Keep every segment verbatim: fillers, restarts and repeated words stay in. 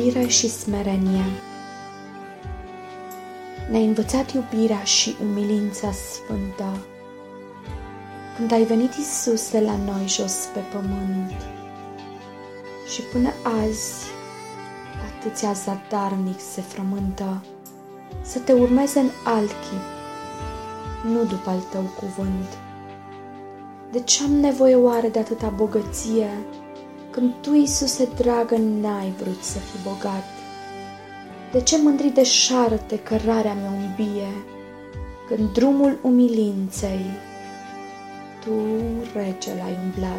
iubire și smerenie. Ne-ai învățat iubirea și umilința sfântă când ai venit, Iisuse, la noi jos pe pământ. Și până azi atâția zadarnic se frământă să te urmeze în alt chip, nu după al tău cuvânt. De ce am nevoie oare de atâta bogăție, când tu, Iisuse dragă, n-ai vrut să fii bogat? De ce mândri de șarte cărarea mea umbie, când drumul umilinței tu, rege, l-ai umblat?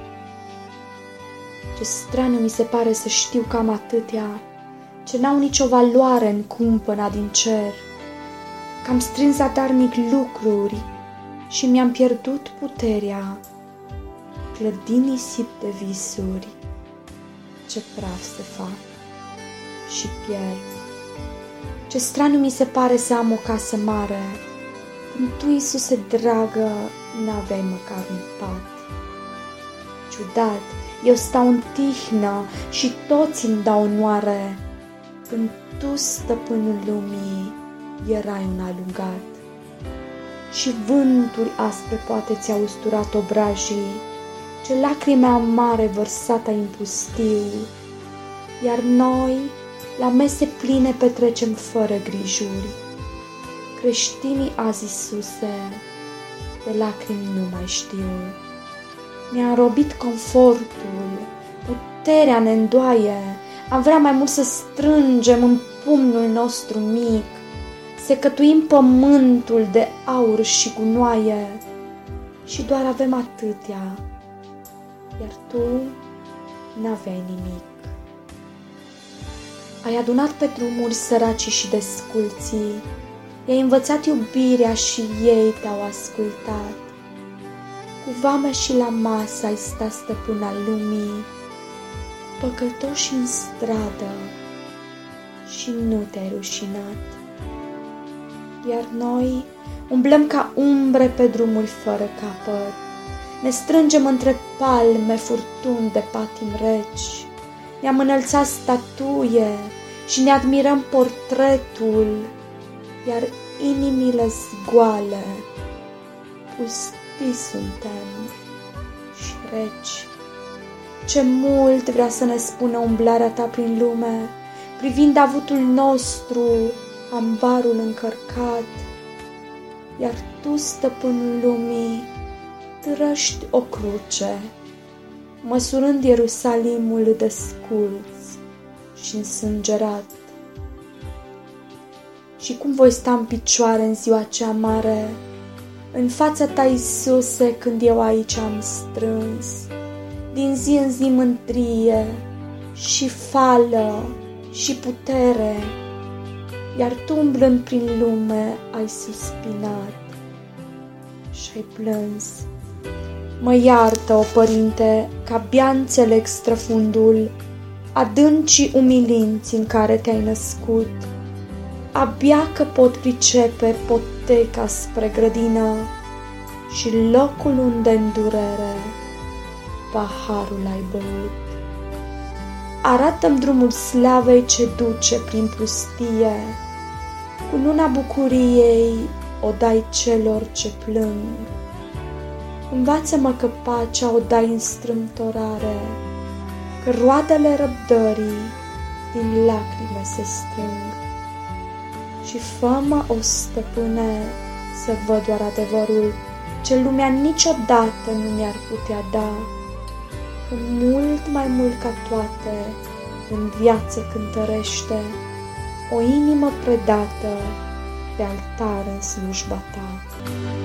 Ce straniu mi se pare să știu că am atâtea ce n-au nicio valoare în cumpăna din cer, că am strâns zadarnic lucruri și mi-am pierdut puterea, clădind nisip de visuri, ce praf se fac și pierd. Ce straniu mi se pare să am o casă mare, când tu, Iisuse dragă, n-aveai măcar un pat. Ciudat, eu stau în tihnă și toți îmi dau onoare, când tu, stăpânul lumii, erai un alungat. Și vânturi aspre poate ți-au usturat obrajii, ce lacrime amare vărsat ai în pustiu, iar noi la mese pline petrecem fără grijuri. Creștinii azi, Iisuse, de lacrimi nu mai știu. Mi-a înrobit confortul, puterea ne îndoaie, am vrea mai mult să strângem în pumnul nostru mic, să cătuim pământul de aur și gunoaie, și doar avem atâtea, iar tu n-aveai nimic. Ai adunat pe drumuri săracii și desculții, i-ai învățat iubirea și ei te-au ascultat. Cu vame și la masă ai stat stăpân al lumii, păcătoși în stradă și nu te-ai rușinat. Iar noi umblăm ca umbre pe drumuri fără capăt, ne strângem între palme furtuni de patim reci, ne-am înălțat statuie și ne admirăm portretul, iar inimile zgoale, pustii suntem și reci. Ce mult vrea să ne spună umblarea ta prin lume, privind avutul nostru, ambarul încărcat, iar tu, stăpânul lumii, trăști o cruce, măsurând Ierusalimul de sculț și însângerat. Și cum voi sta în picioare în ziua cea mare, în fața ta, Iisuse, când eu aici am strâns, din zi în zi mândrie și fală și putere, iar tu, umblând prin lume, ai suspinat și ai plâns. Mă iartă, o Părinte, că abia înțeleg străfundul adâncii umilinți în care te-ai născut, abia că pot pricepe poteca spre grădină și locul unde în durere paharul ai băut. Arată-mi drumul slavei ce duce prin pustie, cu luna bucuriei o dai celor ce plâng. Învață-mă că pacea o dai în strâmtorare, că roadele răbdării din lacrime se strâng. Și fă-mă, o stăpâne, să văd doar adevărul ce lumea niciodată nu mi-ar putea da, că mult mai mult ca toate în viață cântărește o inimă predată pe altar în slujba ta.